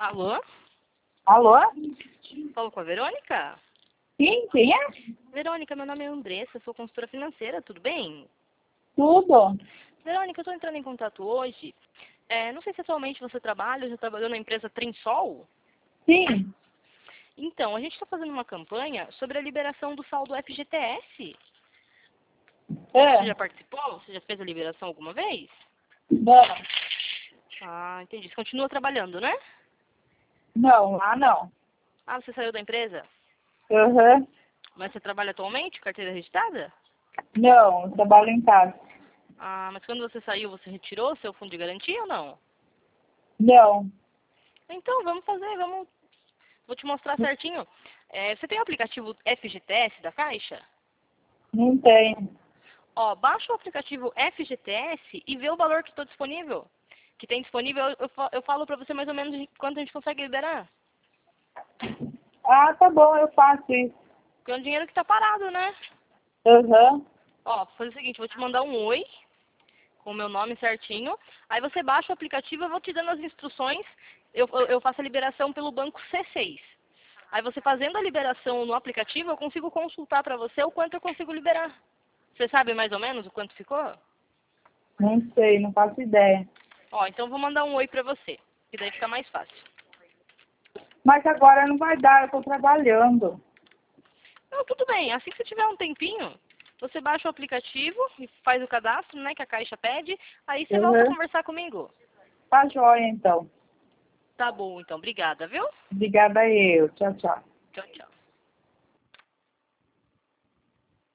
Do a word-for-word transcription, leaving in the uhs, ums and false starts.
Alô? Alô? Falo com a Verônica? Sim, quem é? Verônica, meu nome é Andressa, sou consultora financeira, tudo bem? Tudo. Verônica, eu estou entrando em contato hoje. É, não sei se atualmente você trabalha, já trabalhou na empresa Trinsol? Sim. Então, a gente está fazendo uma campanha sobre a liberação do saldo F G T S. É. Você já participou? Você já fez a liberação alguma vez? Não. Ah, entendi. Você continua trabalhando, né? Não, lá não. Ah, você saiu da empresa? Uhum. Mas você trabalha atualmente? Carteira registrada? Não, eu trabalho em casa. Ah, mas quando você saiu, você retirou seu fundo de garantia ou não? Não. Então, vamos fazer, vamos... Vou te mostrar certinho. É, você tem o aplicativo F G T S da Caixa? Não tem. Ó, baixa o aplicativo F G T S e vê o valor que está disponível. Que tem disponível, eu, eu fa- eu falo pra você mais ou menos de quanto a gente consegue liberar. Ah, tá bom, eu faço isso. Porque é um dinheiro que tá parado, né? Uhum. Ó, vou fazer o seguinte, vou te mandar um oi, com o meu nome certinho. Aí você baixa o aplicativo, eu vou te dando as instruções. Eu, eu, eu faço a liberação pelo banco C seis. Aí você fazendo a liberação no aplicativo, eu consigo consultar pra você o quanto eu consigo liberar. Você sabe mais ou menos o quanto ficou? Não sei, não faço ideia. Ó, então eu vou mandar um oi pra você, que daí fica mais fácil. Mas agora não vai dar, eu tô trabalhando. Não, tudo bem. Assim que você tiver um tempinho, você baixa o aplicativo e faz o cadastro, né, que a Caixa pede. Aí você volta a Uhum. conversar comigo. Tá joia, então. Tá bom, então. Obrigada, viu? Obrigada eu. Tchau, tchau. Tchau, tchau.